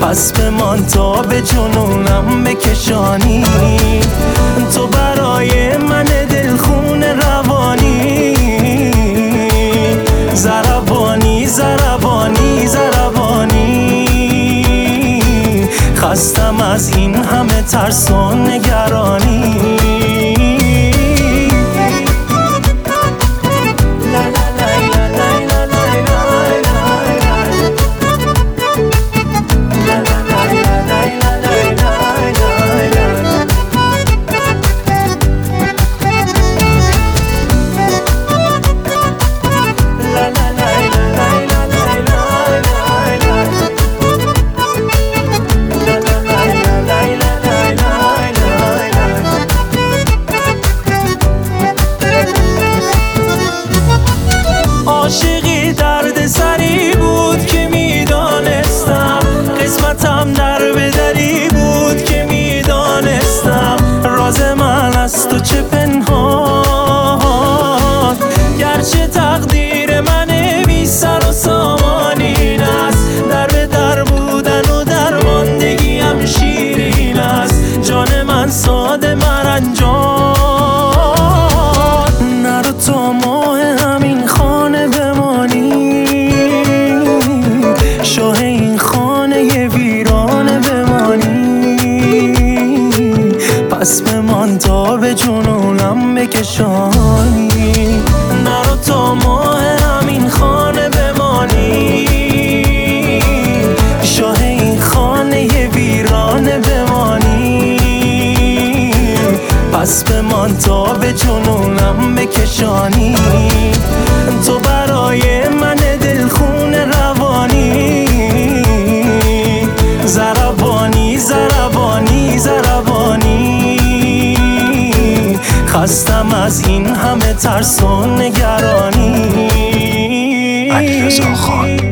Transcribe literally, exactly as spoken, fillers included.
پس بمان تا به جنونم بکشانی. تو برای من دلخون روانی، ضربانی ضربانی ضربانی. خستم از این همه ترس و نگرانی. عاشقی درد سری بود که میدانستم، قسمتم در بدری بود که میدانستم. راز من از تو چه پنهان، گرچه تقدیر من بی سر و سامان این است. در به در بودن و درماندگیم شیرین است. جان من ساده مرنجان، نرو تا ماه همین خانه بمانی. شاه این خانه ویرانه بمانی. پس بمان تا به جنونم بکشانی. نرو تا ماه همین خانه بمانی. شاه این خانه ویرانه بمانی. پس بمان تا به جنونم بکشانی. تو برای من دلخون روانی، ضربانی ضربانی ضربانی. خستم از این همه ترس و نگرانی. علیرضا خان.